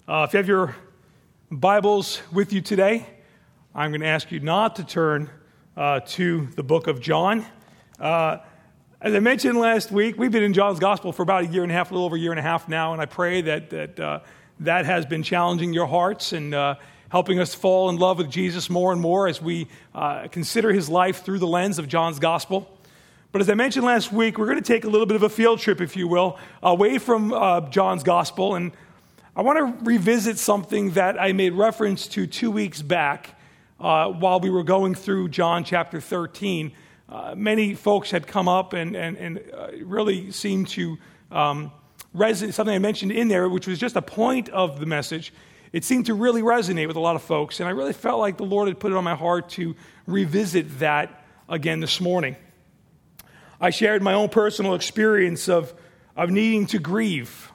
If you have your Bibles with you today, I'm going to ask you not to turn to the book of John. As I mentioned last week, we've been in John's Gospel for about a little over a year and a half now, and I pray that has been challenging your hearts and helping us fall in love with Jesus more and more as we consider his life through the lens of John's Gospel. But as I mentioned last week, we're going to take a little bit of a field trip, if you will, away from John's Gospel, and I want to revisit something that I made reference to 2 weeks back while we were going through John chapter 13. Many folks had come up and really seemed to resonate. Something I mentioned in there, which was just a point of the message, it seemed to really resonate with a lot of folks. And I really felt like the Lord had put it on my heart to revisit that again this morning. I shared my own personal experience of needing to grieve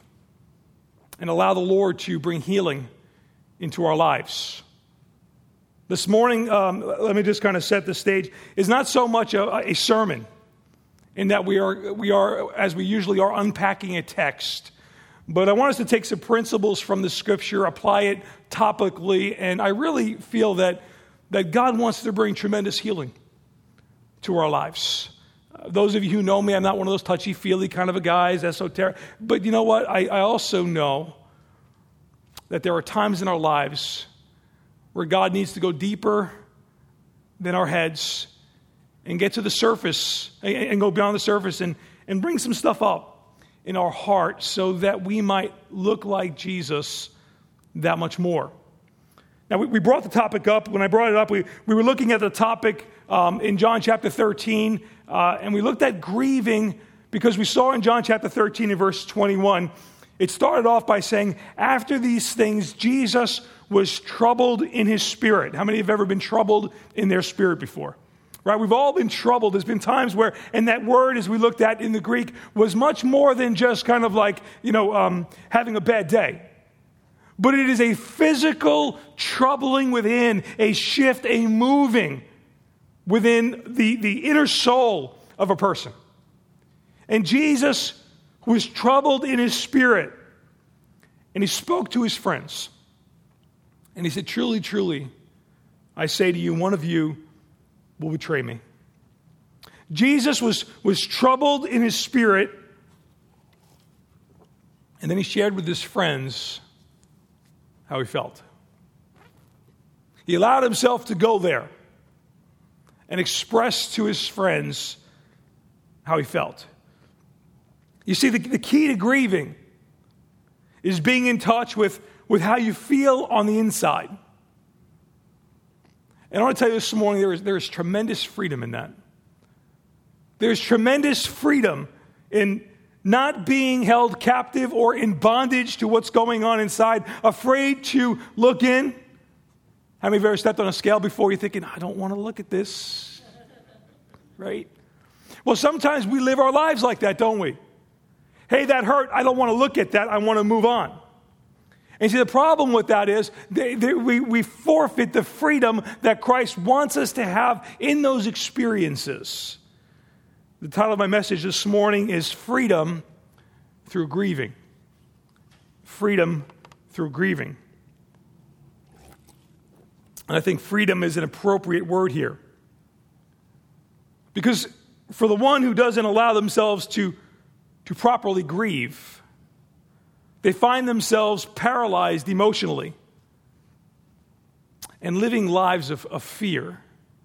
and allow the Lord to bring healing into our lives. This morning, let me just kind of set the stage, is not so much a sermon in that we are, as we usually are, unpacking a text. But I want us to take some principles from the Scripture, apply it topically, and I really feel that God wants to bring tremendous healing to our lives. Those of you who know me, I'm not one of those touchy-feely kind of a guys, esoteric. But you know what? I also know that there are times in our lives where God needs to go deeper than our heads and get to the surface and go beyond the surface and bring some stuff up in our heart so that we might look like Jesus that much more. Now, we brought the topic up. When I brought it up, we were looking at the topic in John chapter 13, and we looked at grieving because we saw in John chapter 13 in verse 21, it started off by saying, after these things, Jesus was troubled in his spirit. How many have ever been troubled in their spirit before? Right? We've all been troubled. There's been times where, and that word, as we looked at in the Greek, was much more than just kind of like, having a bad day. But it is a physical troubling within, a shift, a moving within the inner soul of a person. And Jesus was troubled in his spirit. And he spoke to his friends. And he said, truly, truly, I say to you, one of you will betray me. Jesus was troubled in his spirit. And then he shared with his friends how he felt. He allowed himself to go there and express to his friends how he felt. You see, the key to grieving is being in touch with how you feel on the inside. And I want to tell you this morning, there is tremendous freedom in that. There's tremendous freedom in not being held captive or in bondage to what's going on inside, afraid to look in. How many of you ever stepped on a scale before you're thinking, I don't want to look at this? Right? Well, sometimes we live our lives like that, don't we? Hey, that hurt. I don't want to look at that. I want to move on. And see, the problem with that is we forfeit the freedom that Christ wants us to have in those experiences. The title of my message this morning is Freedom Through Grieving. Freedom through grieving. And I think freedom is an appropriate word here. Because for the one who doesn't allow themselves to properly grieve, they find themselves paralyzed emotionally and living lives of fear,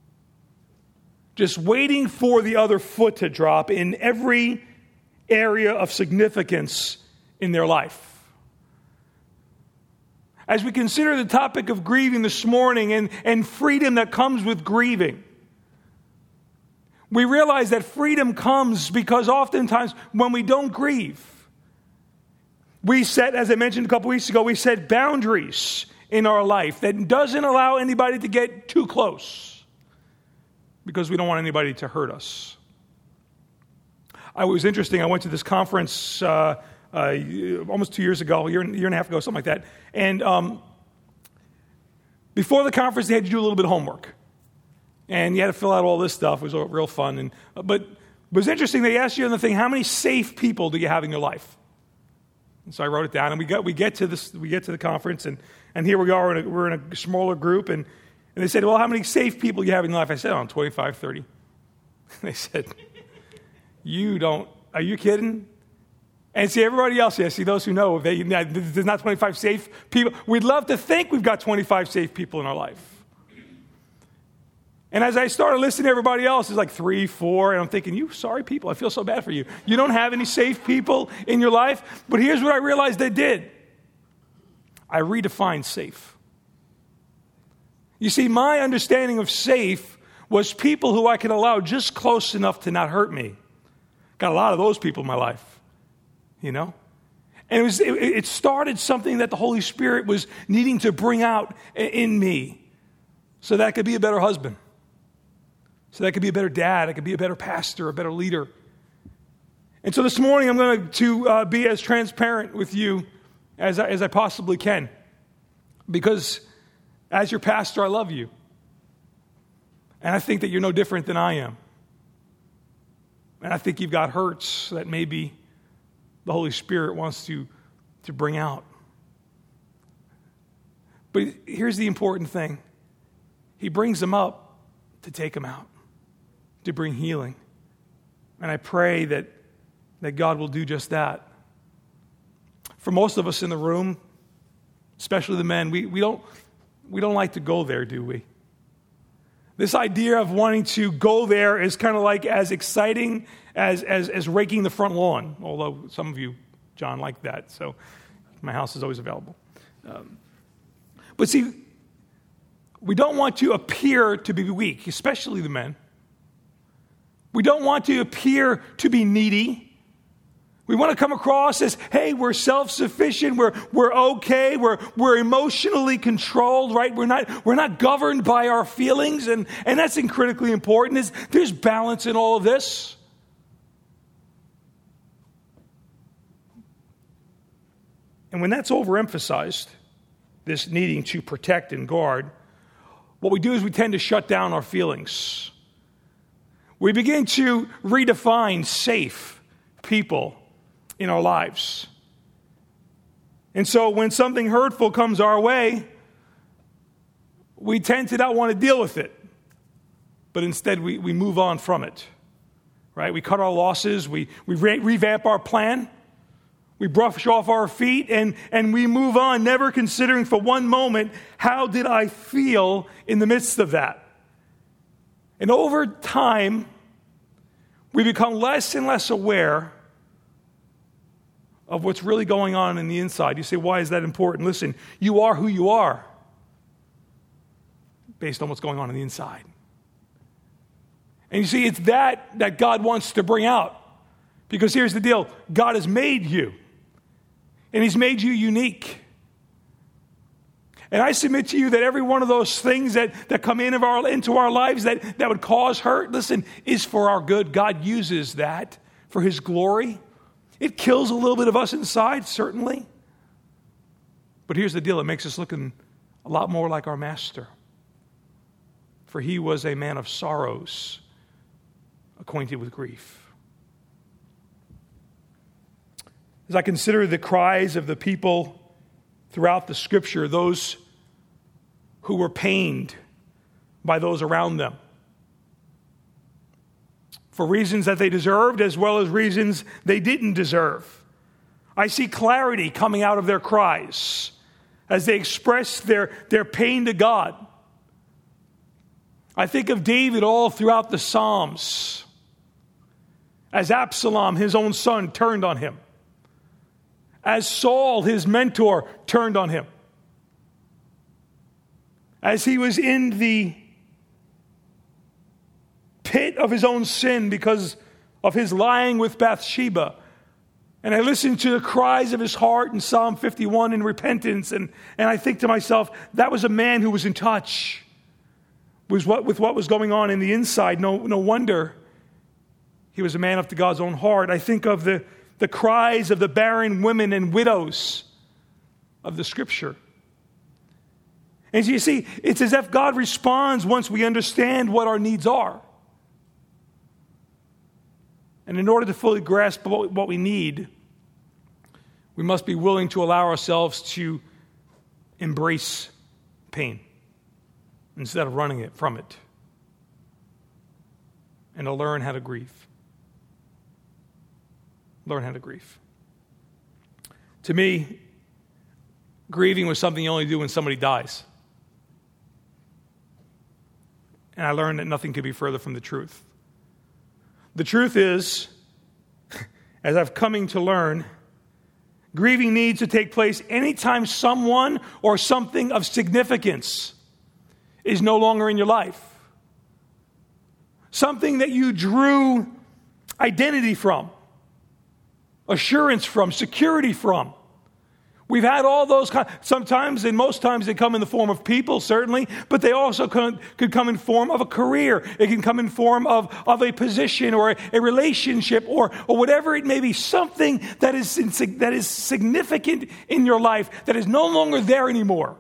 just waiting for the other foot to drop in every area of significance in their life. As we consider the topic of grieving this morning and freedom that comes with grieving, we realize that freedom comes because oftentimes when we don't grieve, we set, as I mentioned a couple weeks ago, we set boundaries in our life that doesn't allow anybody to get too close because we don't want anybody to hurt us. It was interesting. I went to this conference almost 2 years ago, a year and a half ago, something like that. And before the conference, they had to do a little bit of homework. And you had to fill out all this stuff. It was real fun. But it was interesting. They asked you on the thing, how many safe people do you have in your life? And so I wrote it down, and we get to the conference, and here we are, we're in a smaller group, and they said, well, how many safe people do you have in your life? I said, 25, 30. They said, are you kidding? And see, everybody else here, see, those who know, there's not 25 safe people. We'd love to think we've got 25 safe people in our life. And as I started listening to everybody else, it's like 3, 4, and I'm thinking, you sorry people, I feel so bad for you. You don't have any safe people in your life? But here's what I realized they did. I redefined safe. You see, my understanding of safe was people who I could allow just close enough to not hurt me. Got a lot of those people in my life, you know? And it started something that the Holy Spirit was needing to bring out in me so that I could be a better husband. So that I could be a better dad, I could be a better pastor, a better leader. And so this morning I'm going to be as transparent with you as I possibly can. Because as your pastor, I love you. And I think that you're no different than I am. And I think you've got hurts that maybe the Holy Spirit wants to bring out. But here's the important thing. He brings them up to take them out, to bring healing. And I pray that God will do just that. For most of us in the room, especially the men, we don't like to go there, do we? This idea of wanting to go there is kind of like as exciting as raking the front lawn, although some of you, John, like that, so my house is always available. But see, we don't want to appear to be weak, especially the men. We don't want to appear to be needy. We want to come across as, hey, we're self-sufficient, we're okay, we're emotionally controlled, right? We're not governed by our feelings, and that's critically important. There's balance in all of this. And when that's overemphasized, this needing to protect and guard, what we do is we tend to shut down our feelings. We begin to redefine safe people in our lives. And so when something hurtful comes our way, we tend to not want to deal with it. But instead we move on from it. Right? We cut our losses, we revamp our plan, we brush off our feet, and we move on, never considering for one moment, how did I feel in the midst of that? And over time, we become less and less aware of what's really going on in the inside. You say, why is that important? Listen, you are who you are based on what's going on the inside. And you see, it's that God wants to bring out. Because here's the deal. God has made you. And He's made you unique. And I submit to you that every one of those things that come into our lives that would cause hurt, listen, is for our good. God uses that for His glory. It kills a little bit of us inside, certainly. But here's the deal. It makes us looking a lot more like our Master. For He was a man of sorrows, acquainted with grief. As I consider the cries of the people throughout the Scripture, those who were pained by those around them, for reasons that they deserved as well as reasons they didn't deserve, I see clarity coming out of their cries as they express their pain to God. I think of David all throughout the Psalms, as Absalom, his own son, turned on him, as Saul, his mentor, turned on him, as he was in the pit of his own sin because of his lying with Bathsheba. And I listen to the cries of his heart in Psalm 51 in repentance, and I think to myself, that was a man who was in touch with what was going on in the inside. No wonder he was a man after God's own heart. I think of the cries of the barren women and widows of the Scripture. And you see, it's as if God responds once we understand what our needs are. And in order to fully grasp what we need, We must be willing to allow ourselves to embrace pain instead of running from it, and to learn how to grieve. Learn how to grieve. To me, grieving was something you only do when somebody dies. And I learned that nothing could be further from the truth. The truth is, as I've coming to learn, grieving needs to take place anytime someone or something of significance is no longer in your life. Something that you drew identity from, assurance from, security from. We've had all those sometimes and most times they come in the form of people, certainly, but they also could come in form of a career. It can come in form of a position or a relationship or whatever it may be, something that is significant in your life that is no longer there anymore.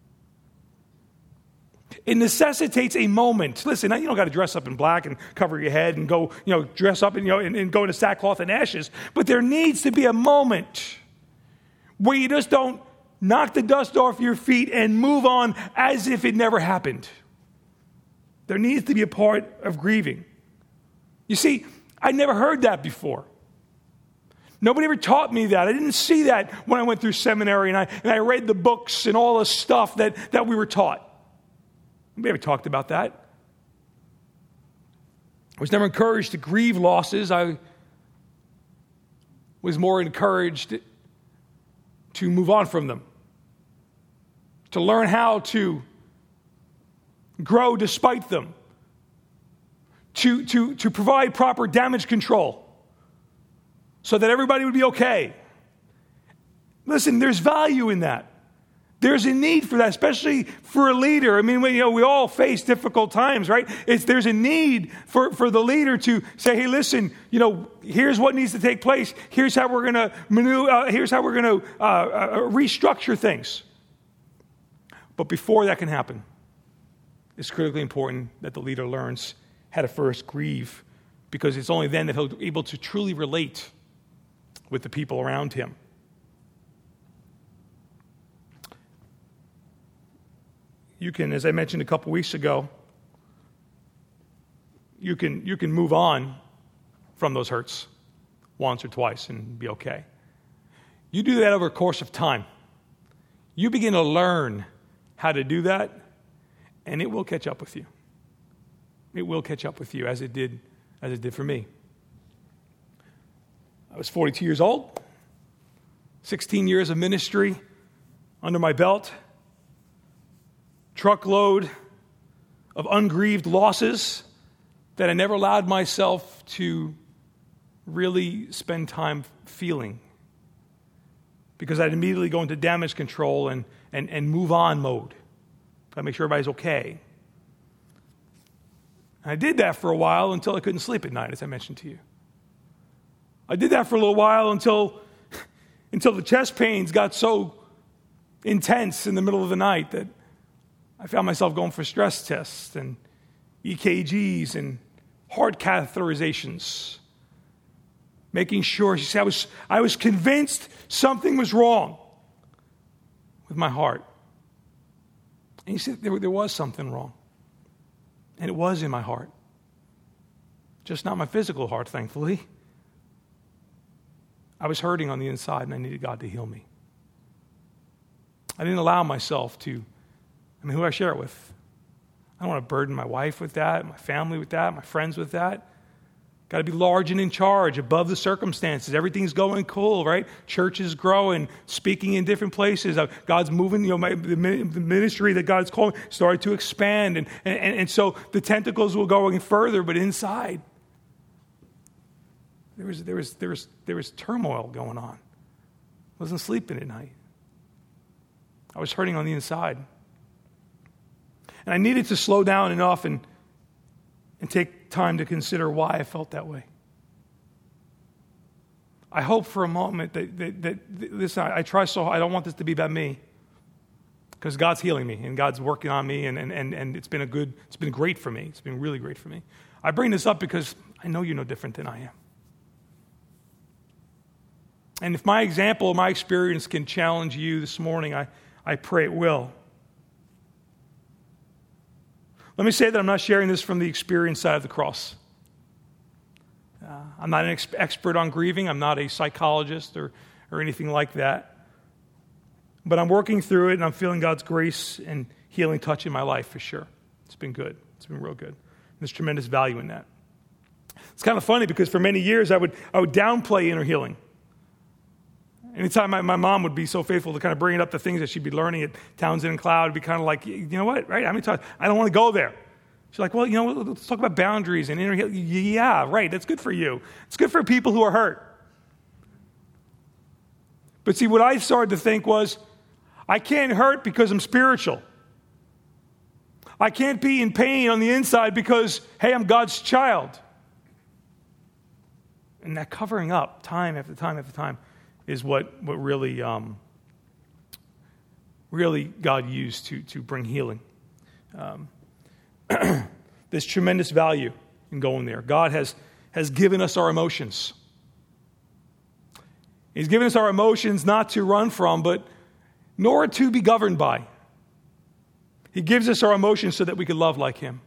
It necessitates a moment. Listen, you don't got to dress up in black and cover your head and go, dress up and go into sackcloth and ashes, but there needs to be a moment where you just don't knock the dust off your feet and move on as if it never happened. There needs to be a part of grieving. You see, I never heard that before. Nobody ever taught me that. I didn't see that when I went through seminary and I read the books and all the stuff that we were taught. Nobody ever talked about that. I was never encouraged to grieve losses. I was more encouraged to move on from them, to learn how to grow despite them, to provide proper damage control so that everybody would be okay. Listen, there's value in that. There's a need for that, especially for a leader. I mean, we all face difficult times, right? There's a need for the leader to say, hey, listen, here's what needs to take place. Here's how we're going to maneuver. Here's how we're going to restructure things. But before that can happen, it's critically important that the leader learns how to first grieve, because it's only then that he'll be able to truly relate with the people around him. You can, as I mentioned a couple weeks ago, you can move on from those hurts once or twice and be okay. You do that over a course of time. You begin to learn how to do that, and it will catch up with you. It will catch up with you as it did for me. I was 42 years old, 16 years of ministry under my belt. Truckload of ungrieved losses that I never allowed myself to really spend time feeling, because I'd immediately go into damage control and move on mode. Got to make sure everybody's okay. And I did that for a while until I couldn't sleep at night, as I mentioned to you. I did that for a little while until the chest pains got so intense in the middle of the night that I found myself going for stress tests and EKGs and heart catheterizations, making sure. I was convinced something was wrong with my heart. And you see, there was something wrong. And it was in my heart. Just not my physical heart, thankfully. I was hurting on the inside, and I needed God to heal me. I didn't allow myself to. Who do I share it with? I don't want to burden my wife with that, my family with that, my friends with that. Got to be large and in charge, above the circumstances. Everything's going cool, right? Church is growing, speaking in different places. God's moving, the ministry that God's calling started to expand. And so the tentacles were going further, but inside, there was turmoil going on. I wasn't sleeping at night. I was hurting on the inside. And I needed to slow down enough and take time to consider why I felt that way. I hope for a moment that listen, I try so hard. I don't want this to be about me, because God's healing me and God's working on me, and it's been great for me. It's been really great for me. I bring this up because I know you're no different than I am. And if my example, my experience can challenge you this morning, I pray it will. Let me say that I'm not sharing this from the experience side of the cross. I'm not an expert on grieving. I'm not a psychologist or anything like that. But I'm working through it, and I'm feeling God's grace and healing touch in my life for sure. It's been good. It's been real good. And there's tremendous value in that. It's kind of funny because for many years I would downplay inner healing. Anytime my mom would be so faithful to kind of bring up the things that she'd be learning at Townsend and Cloud, it'd be kind of like, you know what, right? How many times? I don't want to go there. She's like, well, you know, let's talk about boundaries and inner healing. Yeah, right, that's good for you. It's good for people who are hurt. But see, what I started to think was, I can't hurt because I'm spiritual. I can't be in pain on the inside because, hey, I'm God's child. And that covering up time after time after time is what really God used to bring healing. There's tremendous value in going there. God has given us our emotions. He's given us our emotions not to run from, but nor to be governed by. He gives us our emotions so that we can love like Him.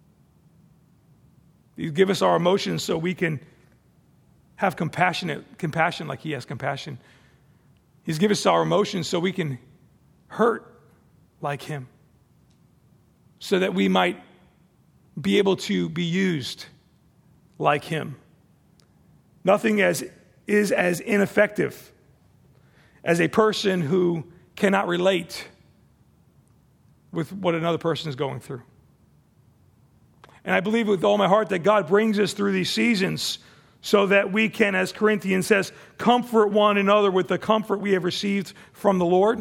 He gives us our emotions so we can have compassion like He has compassion. He's given us our emotions so we can hurt like Him, so that we might be able to be used like Him. Nothing is as ineffective as a person who cannot relate with what another person is going through. And I believe with all my heart that God brings us through these seasons so that we can, as Corinthians says, comfort one another with the comfort we have received from the Lord.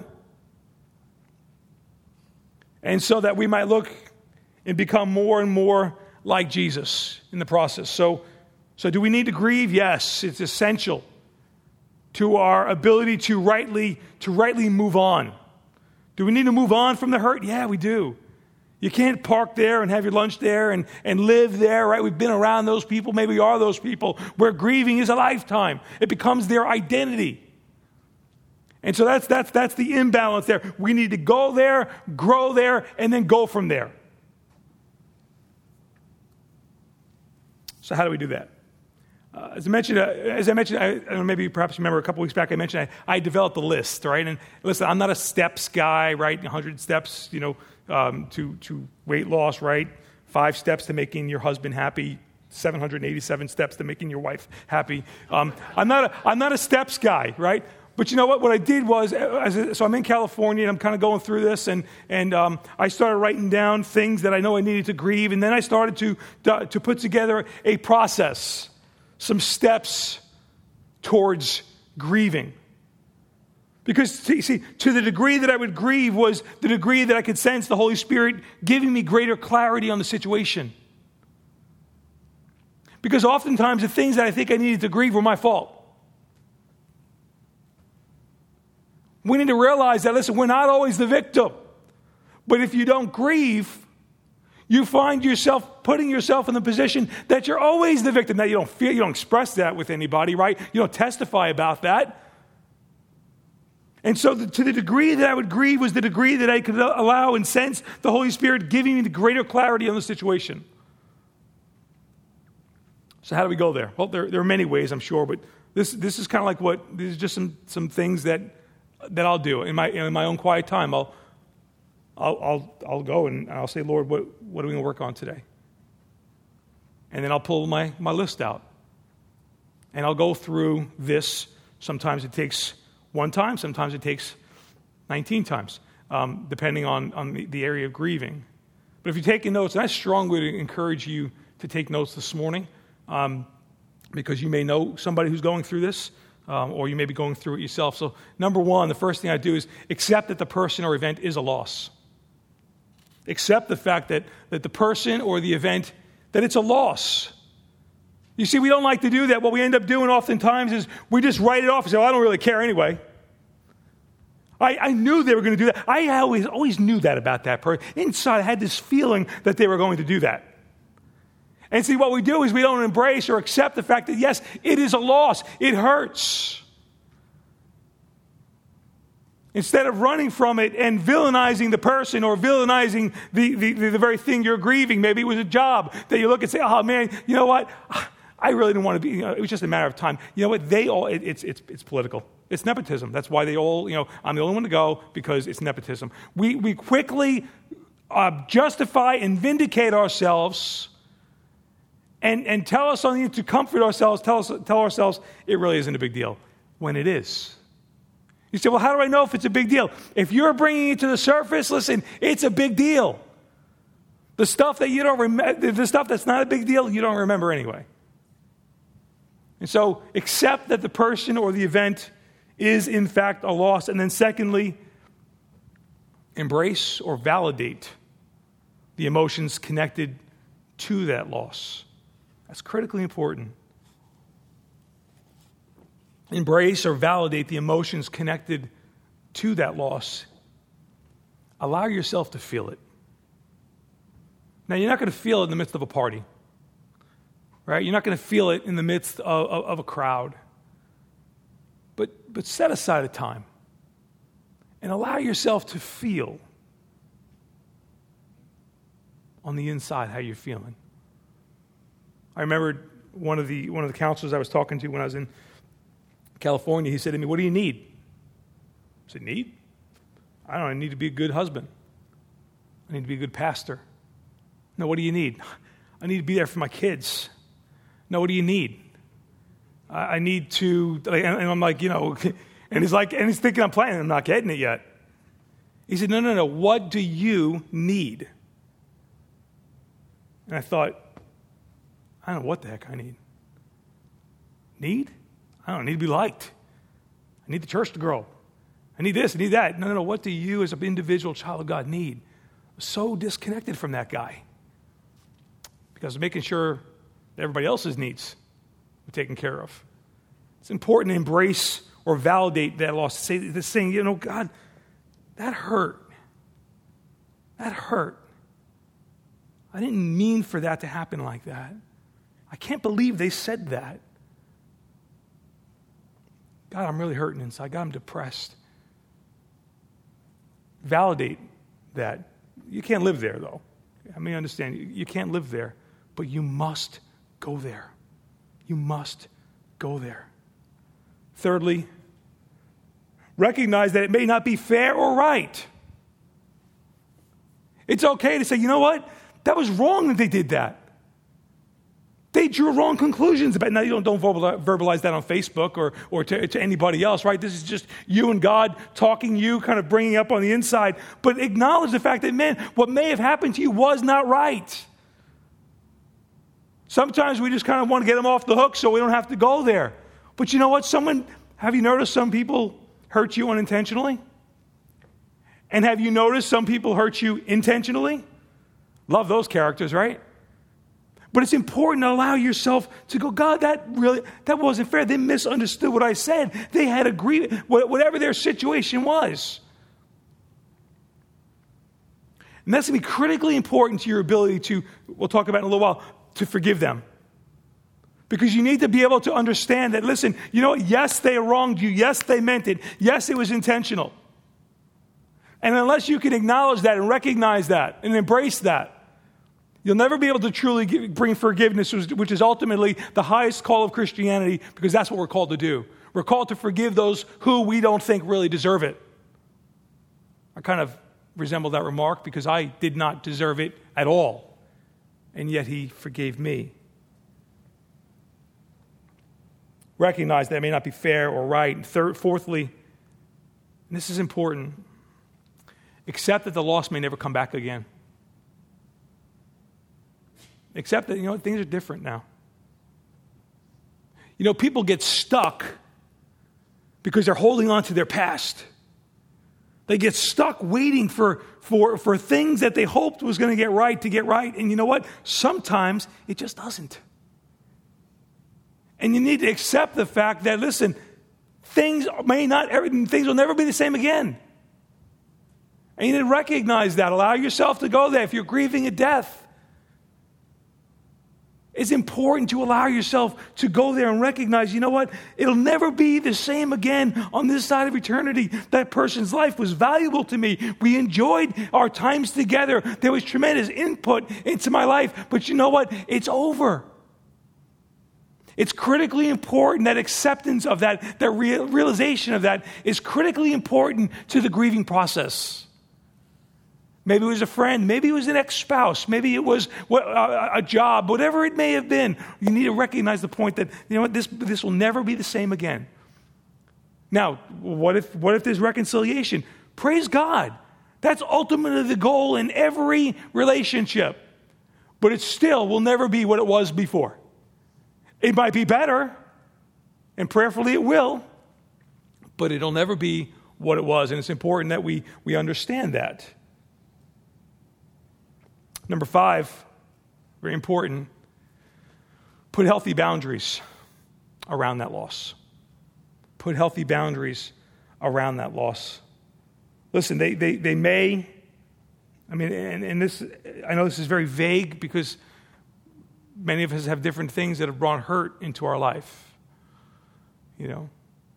And so that we might look and become more and more like Jesus in the process. So do we need to grieve? Yes, it's essential to our ability to rightly move on. Do we need to move on from the hurt? Yeah, we do. You can't park there and have your lunch there and live there, right? We've been around those people. Maybe we are those people where grieving is a lifetime. It becomes their identity. And so that's the imbalance there. We need to go there, grow there, and then go from there. So how do we do that? As I mentioned, maybe perhaps remember a couple weeks back, I mentioned I developed a list, right? And listen, I'm not a steps guy, right? 100 steps, to weight loss, right? 5 steps to making your husband happy, 787 steps to making your wife happy. I'm not a steps guy, right? But you know what? What I did was, so I'm in California and I'm kind of going through this, and I started writing down things that I know I needed to grieve, and then I started to put together a process, some steps towards grieving. Because, see, to the degree that I would grieve was the degree that I could sense the Holy Spirit giving me greater clarity on the situation. Because oftentimes the things that I think I needed to grieve were my fault. We need to realize that, listen, we're not always the victim. But if you don't grieve, you find yourself putting yourself in the position that you're always the victim. Now, you don't express that with anybody, right? You don't testify about that. And so to the degree that I would grieve was the degree that I could allow and sense the Holy Spirit giving me the greater clarity on the situation. So how do we go there? Well, there are many ways, I'm sure, but this is kind of like these are just some things that I'll do in my own quiet time. I'll go and I'll say, Lord, what are we going to work on today? And then I'll pull my list out. And I'll go through this. Sometimes it takes 1 time. Sometimes it takes 19 times, depending on the area of grieving. But if you're taking notes, and I strongly encourage you to take notes this morning, because you may know somebody who's going through this, or you may be going through it yourself. So number 1, the first thing I do is accept that the person or event is a loss. Accept the fact that the person or the event, that it's a loss. You see, we don't like to do that. What we end up doing oftentimes is we just write it off and say, I don't really care anyway. I knew they were going to do that. I always knew that about that person. Inside, I had this feeling that they were going to do that. And see, what we do is we don't embrace or accept the fact that, yes, it is a loss. It hurts. Instead of running from it and villainizing the person or villainizing the very thing you're grieving. Maybe it was a job that you look and say, oh man, you know what? I really didn't want to be, it was just a matter of time. You know what? It's political. It's nepotism. That's why they all, I'm the only one to go because it's nepotism. We quickly justify and vindicate ourselves and tell us something to comfort ourselves, tell ourselves it really isn't a big deal when it is. You say, well, how do I know if it's a big deal? If you're bringing it to the surface, listen, it's a big deal. The stuff that you don't remember, the stuff that's not a big deal, you don't remember anyway. And so accept that the person or the event is in fact a loss. And then secondly, embrace or validate the emotions connected to that loss. That's critically important. Embrace or validate the emotions connected to that loss. Allow yourself to feel it. Now, you're not going to feel it in the midst of a party, right? You're not going to feel it in the midst of a crowd. But set aside a time and allow yourself to feel on the inside how you're feeling. I remember one of the counselors I was talking to when I was in California. He said to me, "What do you need?" I said, "Need? I don't know. I need to be a good husband. I need to be a good pastor." "No, what do you need?" "I need to be there for my kids." "No, what do you need?" I need to, and I'm like, and he's thinking I'm playing, I'm not getting it yet. He said, no, what do you need? And I thought, I don't know what the heck I need. Need? I don't need to be liked. I need the church to grow. I need this, I need that. No, what do you as an individual child of God need? So disconnected from that guy. Because making sure that everybody else's needs are taken care of. It's important to embrace or validate that loss. To say this thing, God, that hurt. That hurt. I didn't mean for that to happen like that. I can't believe they said that. God, I'm really hurting inside. God, I'm depressed. Validate that. You can't live there, though. I mean, understand, you can't live there, but you must go there. You must go there. Thirdly, recognize that it may not be fair or right. It's okay to say, you know what? That was wrong that they did that. They drew wrong conclusions about it. Now, you don't verbalize that on Facebook or to anybody else, right? This is just you and God talking, you kind of bringing up on the inside. But acknowledge the fact that, man, what may have happened to you was not right. Sometimes we just kind of want to get them off the hook so we don't have to go there. But you know what? Have you noticed some people hurt you unintentionally? And have you noticed some people hurt you intentionally? Love those characters, right? But it's important to allow yourself to go, God, that wasn't fair. They misunderstood what I said. They had agreed, whatever their situation was. And that's going to be critically important to your ability to, we'll talk about in a little while, to forgive them. Because you need to be able to understand that, listen, you know what? Yes, they wronged you. Yes, they meant it. Yes, it was intentional. And unless you can acknowledge that and recognize that and embrace that, you'll never be able to truly bring forgiveness, which is ultimately the highest call of Christianity, because that's what we're called to do. We're called to forgive those who we don't think really deserve it. I kind of resemble that remark because I did not deserve it at all, and yet he forgave me. Recognize that it may not be fair or right. And fourthly, and this is important, accept that the loss may never come back again. Accept that, things are different now. People get stuck because they're holding on to their past. They get stuck waiting for things that they hoped was going to get right. And you know what? Sometimes it just doesn't. And you need to accept the fact that, listen, things will never be the same again. And you need to recognize that. Allow yourself to go there. If you're grieving a death, It's important to allow yourself to go there and recognize, you know what? It'll never be the same again on this side of eternity. That person's life was valuable to me. We enjoyed our times together. There was tremendous input into my life. But you know what? It's over. It's critically important that acceptance of that, the realization of that is critically important to the grieving process. Maybe it was a friend. Maybe it was an ex-spouse. Maybe it was a job. Whatever it may have been, you need to recognize the point that, you know what, this will never be the same again. Now, what if there's reconciliation? Praise God. That's ultimately the goal in every relationship. But it still will never be what it was before. It might be better, and prayerfully it will, but it'll never be what it was. And it's important that we understand that. Number 5, very important, put healthy boundaries around that loss. Put healthy boundaries around that loss. Listen, they may, and this, I know this is very vague because many of us have different things that have brought hurt into our life. You know,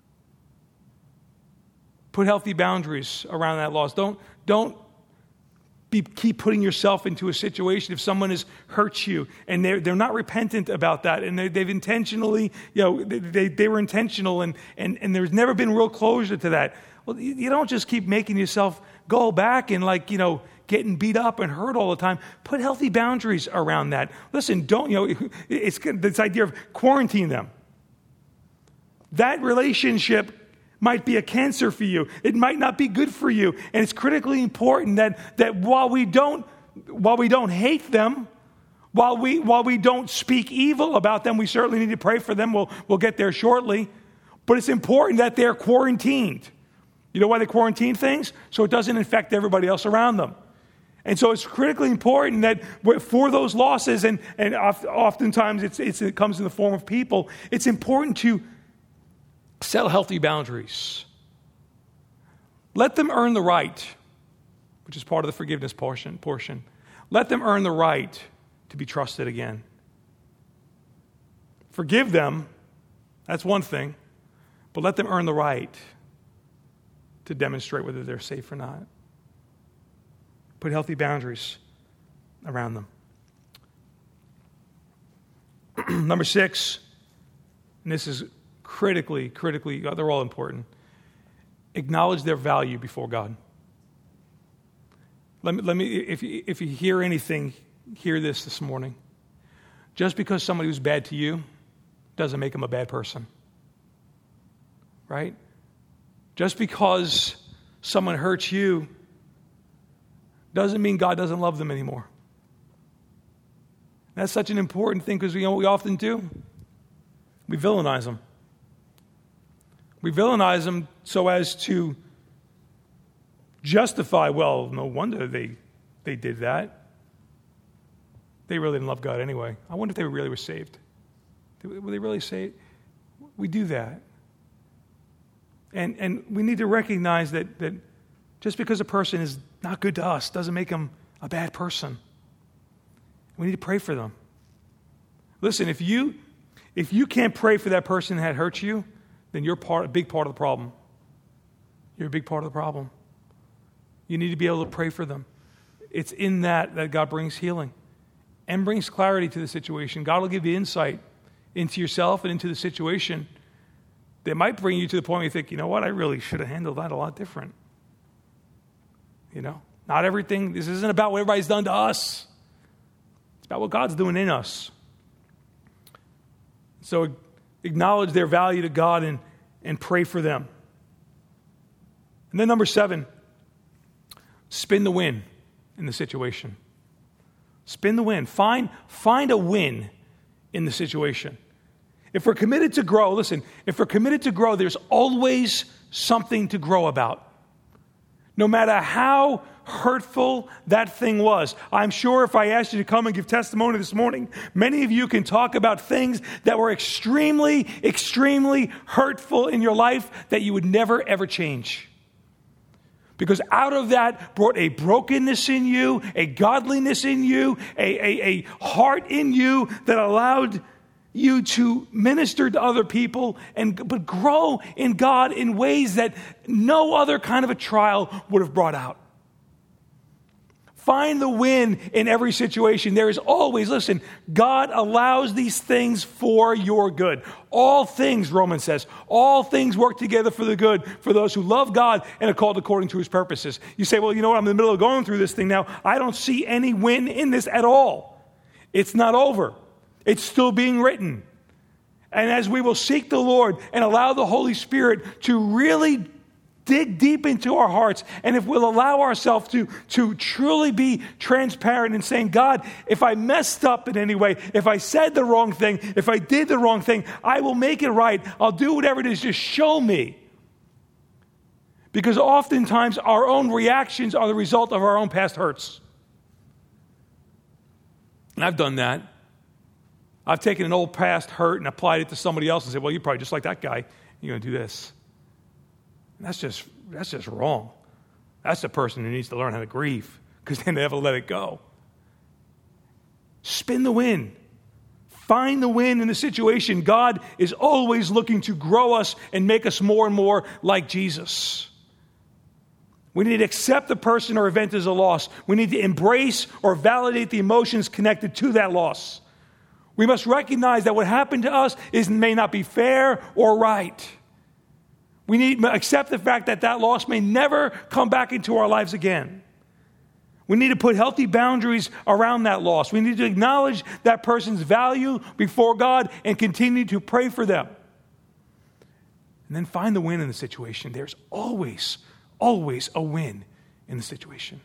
put healthy boundaries around that loss. Don't keep putting yourself into a situation if someone has hurt you and they're not repentant about that and they've intentionally, you know, they were intentional and there's never been real closure to that. Well, you don't just keep making yourself go back and getting beat up and hurt all the time. Put healthy boundaries around that. Listen, it's this idea of quarantine them. That relationship might be a cancer for you. It might not be good for you. And it's critically important that while we don't hate them, while we don't speak evil about them, we certainly need to pray for them. We'll get there shortly. But it's important that they're quarantined. You know why they quarantine things? So it doesn't infect everybody else around them. And so it's critically important that for those losses, and oftentimes it comes in the form of people, it's important to set healthy boundaries. Let them earn the right, which is part of the forgiveness portion. Let them earn the right to be trusted again. Forgive them, that's one thing, but let them earn the right to demonstrate whether they're safe or not. Put healthy boundaries around them. Number 6, and this is critically, they're all important. Acknowledge their value before God. Let me if you hear anything, hear this morning. Just because somebody was bad to you doesn't make them a bad person. Right? Just because someone hurts you doesn't mean God doesn't love them anymore. That's such an important thing because what we often do? We villainize them. We villainize them so as to justify, well, no wonder they did that. They really didn't love God anyway. I wonder if they really were saved. Were they really saved? We do that. And we need to recognize that just because a person is not good to us doesn't make them a bad person. We need to pray for them. Listen, if you can't pray for that person that hurt you, then you're a big part of the problem. You're a big part of the problem. You need to be able to pray for them. It's in that God brings healing and brings clarity to the situation. God will give you insight into yourself and into the situation that might bring you to the point where you think, you know what, I really should have handled that a lot different. You know, not everything, this isn't about what everybody's done to us. It's about what God's doing in us. So acknowledge their value to God and pray for them. And then number 7, spin the win in the situation. Spin the win. Find a win in the situation. If we're committed to grow, listen, if we're committed to grow, there's always something to grow about. No matter how hurtful that thing was. I'm sure if I asked you to come and give testimony this morning, many of you can talk about things that were extremely, extremely hurtful in your life that you would never, ever change. Because out of that brought a brokenness in you, a godliness in you, a heart in you that allowed you to minister to other people but grow in God in ways that no other kind of a trial would have brought out. Find the win in every situation. There is always, listen, God allows these things for your good. All things, Romans says, all things work together for the good for those who love God and are called according to his purposes. You say, well, you know what? I'm in the middle of going through this thing now. I don't see any win in this at all. It's not over. It's still being written. And as we will seek the Lord and allow the Holy Spirit to really dig deep into our hearts, and if we'll allow ourselves to truly be transparent and saying, God, if I messed up in any way, if I said the wrong thing, if I did the wrong thing, I will make it right. I'll do whatever it is. Just show me. Because oftentimes our own reactions are the result of our own past hurts. And I've done that. I've taken an old past hurt and applied it to somebody else and said, well, you're probably just like that guy. You're going to do this. That's just wrong. That's the person who needs to learn how to grieve because they never let it go. Spin the win. Find the win in the situation. God is always looking to grow us and make us more and more like Jesus. We need to accept the person or event as a loss. We need to embrace or validate the emotions connected to that loss. We must recognize that what happened to us may not be fair or right. We need to accept the fact that loss may never come back into our lives again. We need to put healthy boundaries around that loss. We need to acknowledge that person's value before God and continue to pray for them. And then find the win in the situation. There's always a win in the situation.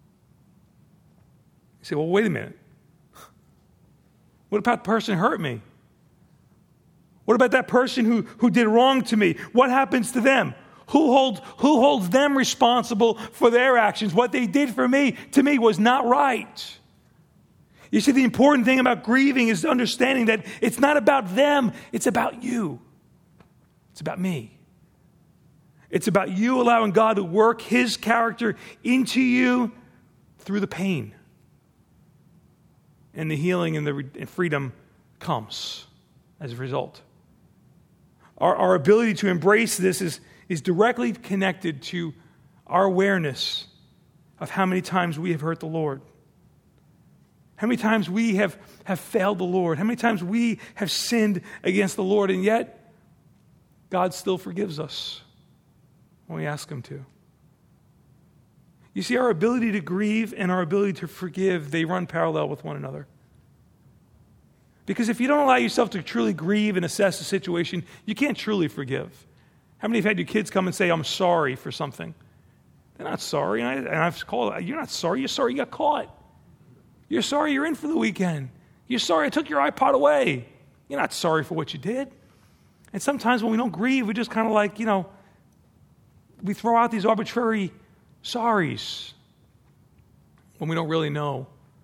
You say, well, wait a minute. What about the person who hurt me? What about that person who did wrong to me? What happens to them? Who holds them responsible for their actions? What they did for me, to me, was not right. You see, the important thing about grieving is understanding that it's not about them, it's about you. It's about me. It's about you allowing God to work his character into you through the pain. And the healing and the freedom comes as a result. Our ability to embrace this is directly connected to our awareness of how many times we have hurt the Lord. How many times we have failed the Lord. How many times we have sinned against the Lord, and yet God still forgives us when we ask him to. You see, our ability to grieve and our ability to forgive, they run parallel with one another. Because if you don't allow yourself to truly grieve and assess the situation, you can't truly forgive. How many have had your kids come and say, I'm sorry for something? They're not sorry. And I've called, you're not sorry. You're sorry you got caught. You're sorry you're in for the weekend. You're sorry I took your iPod away. You're not sorry for what you did. And sometimes when we don't grieve, we just kind of like, we throw out these arbitrary sorries when we don't really know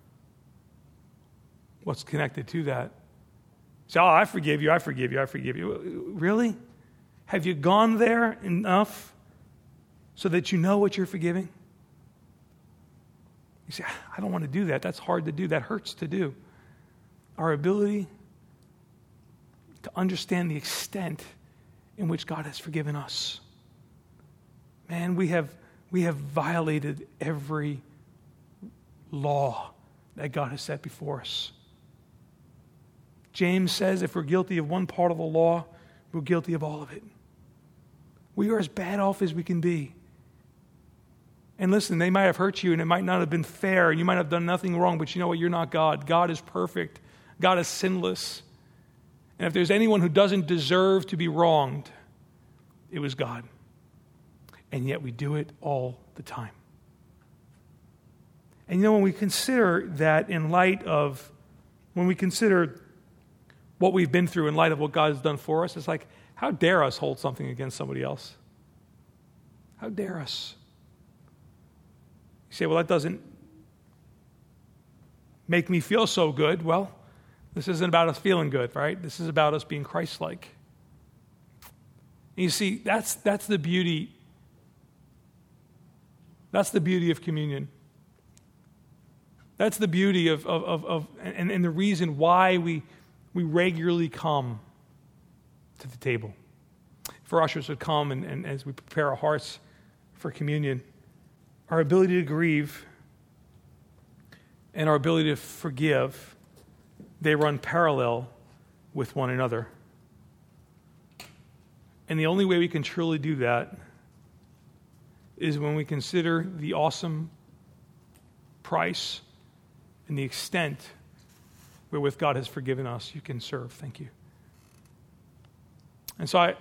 what's connected to that. Say, I forgive you, I forgive you, I forgive you. Really? Have you gone there enough so that you know what you're forgiving? You say, I don't want to do that. That's hard to do. That hurts to do. Our ability to understand the extent in which God has forgiven us. Man, we have violated every law that God has set before us. James says if we're guilty of one part of the law, we're guilty of all of it. We are as bad off as we can be. And listen, they might have hurt you and it might not have been fair and you might have done nothing wrong, but you know what? You're not God. God is perfect. God is sinless. And if there's anyone who doesn't deserve to be wronged, it was God. And yet we do it all the time. And when we consider that when we consider what we've been through in light of what God has done for us, it's like, how dare us hold something against somebody else? How dare us? You say, well, that doesn't make me feel so good. Well, this isn't about us feeling good, right? This is about us being Christ-like. And you see, that's the beauty That's the beauty of communion. That's the beauty of and the reason why we regularly come to the table. For ushers would come and as we prepare our hearts for communion, our ability to grieve and our ability to forgive, they run parallel with one another. And the only way we can truly do that is when we consider the awesome price and the extent wherewith God has forgiven us. You can serve. Thank you. And so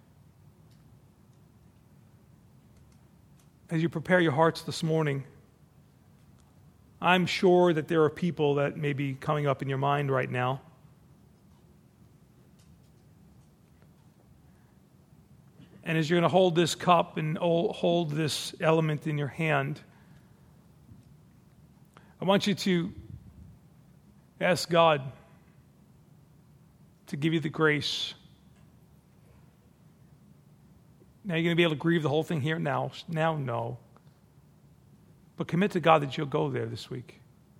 as you prepare your hearts this morning, I'm sure that there are people that may be coming up in your mind right now. And as you're going to hold this cup and hold this element in your hand, I want you to ask God to give you the grace. Now, you're going to be able to grieve the whole thing here now. Now, no. But commit to God that you'll go there this week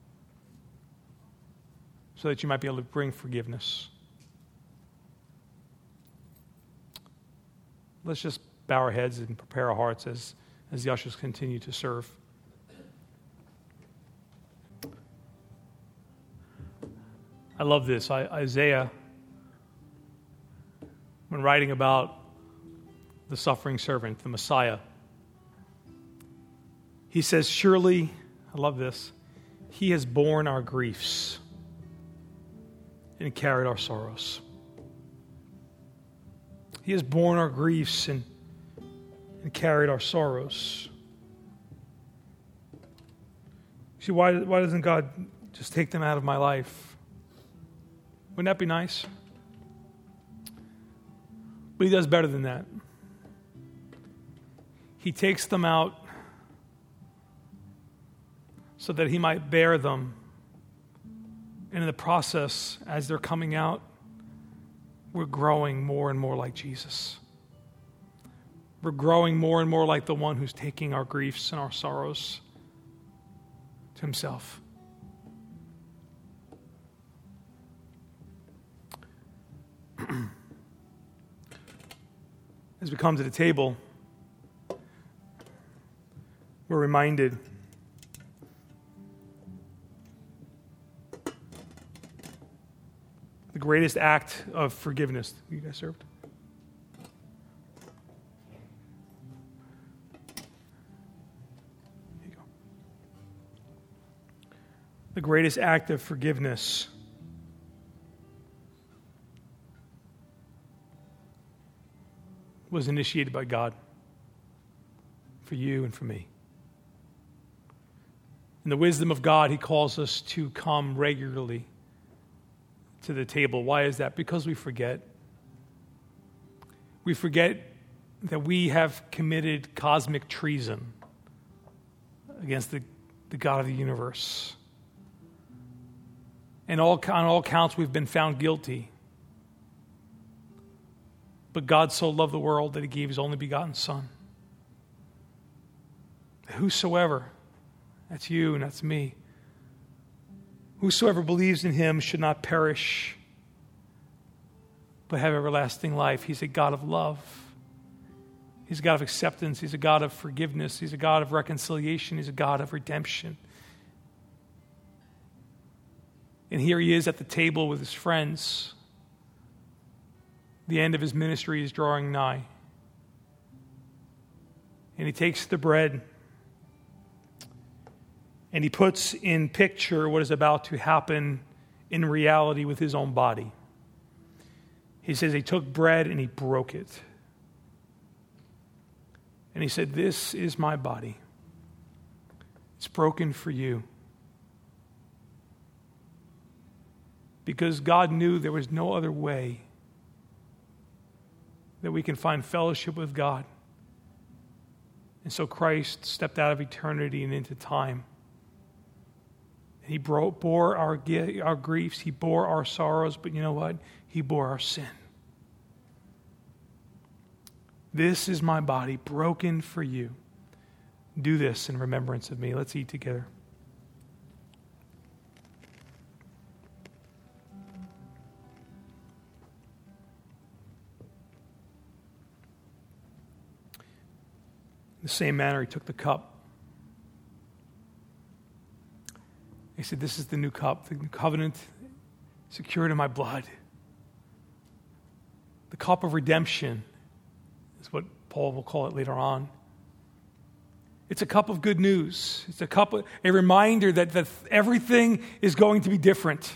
so that you might be able to bring forgiveness. Let's just bow our heads and prepare our hearts as the ushers continue to serve. I love this. Isaiah, when writing about the suffering servant, the Messiah, he says, surely, I love this, he has borne our griefs and carried our sorrows. He has borne our griefs and carried our sorrows. See, why doesn't God just take them out of my life? Wouldn't that be nice? But he does better than that. He takes them out so that he might bear them. And in the process, as they're coming out, we're growing more and more like Jesus. We're growing more and more like the one who's taking our griefs and our sorrows to himself. As we come to the table, we're reminded the greatest act of forgiveness. You guys served? Here you go. The greatest act of forgiveness was initiated by God for you and for me. In the wisdom of God, he calls us to come regularly to the table. Why is that? Because we forget. We forget that we have committed cosmic treason against the God of the universe. And on all counts, we've been found guilty. But God so loved the world that he gave his only begotten Son. Whosoever, that's you and that's me, whosoever believes in him should not perish, but have everlasting life. He's a God of love. He's a God of acceptance. He's a God of forgiveness. He's a God of reconciliation. He's a God of redemption. And here he is at the table with his friends. The end of his ministry is drawing nigh. And he takes the bread and he puts in picture what is about to happen in reality with his own body. He says he took bread and he broke it. And he said, "This is my body. It's broken for you." Because God knew there was no other way that we can find fellowship with God. And so Christ stepped out of eternity and into time. And he bore our griefs, he bore our sorrows, but you know what? He bore our sin. This is my body broken for you. Do this in remembrance of me. Let's eat together. In the same manner, he took the cup. He said, this is the new cup, the new covenant secured in my blood. The cup of redemption is what Paul will call it later on. It's a cup of good news. It's a reminder that everything is going to be different.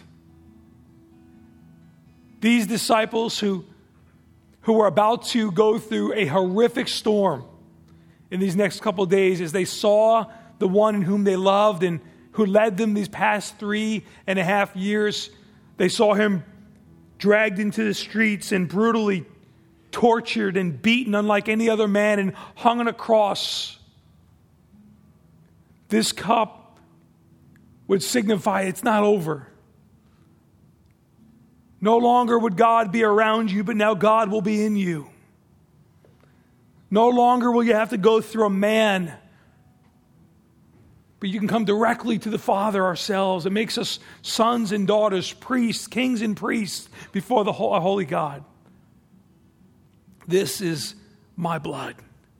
These disciples who are about to go through a horrific storm in these next couple of days as they saw the one in whom they loved and who led them these past 3.5 years. They saw him dragged into the streets and brutally tortured and beaten unlike any other man and hung on a cross. This cup would signify it's not over. No longer would God be around you, but now God will be in you. No longer will you have to go through a man, but you can come directly to the Father ourselves. It makes us sons and daughters, priests, kings and priests before the holy God. This is my blood.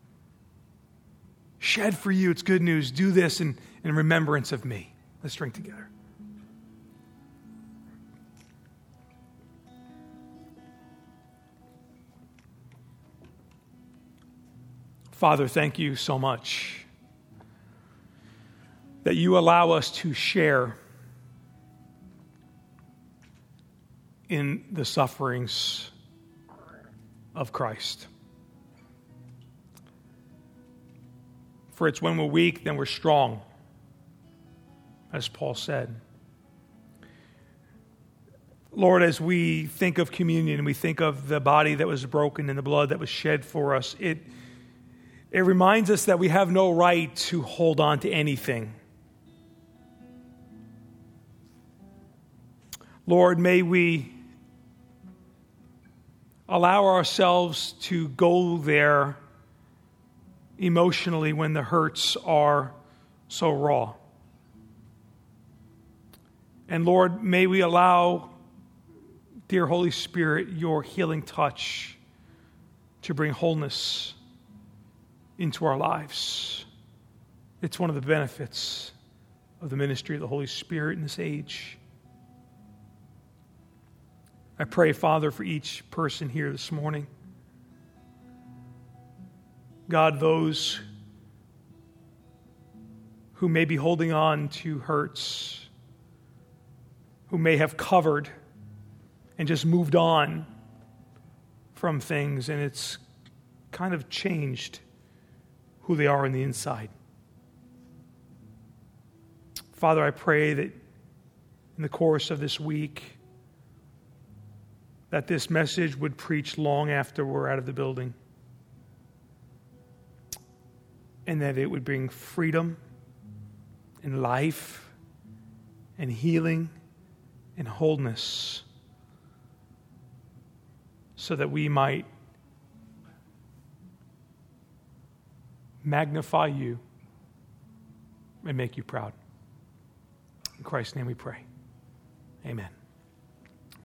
Shed for you. It's good news. Do this in remembrance of me. Let's drink together. Father, thank you so much that you allow us to share in the sufferings of Christ. For it's when we're weak, then we're strong, as Paul said. Lord, as we think of communion and we think of the body that was broken and the blood that was shed for us, it reminds us that we have no right to hold on to anything. Lord, may we allow ourselves to go there emotionally when the hurts are so raw. And Lord, may we allow, dear Holy Spirit, your healing touch to bring wholeness into our lives. It's one of the benefits of the ministry of the Holy Spirit in this age. I pray, Father, for each person here this morning. God, those who may be holding on to hurts, who may have covered and just moved on from things, and it's kind of changed who they are on the inside. Father, I pray that in the course of this week, that this message would preach long after we're out of the building, and that it would bring freedom and life and healing and wholeness so that we might magnify you and make you proud. In Christ's name we pray. Amen.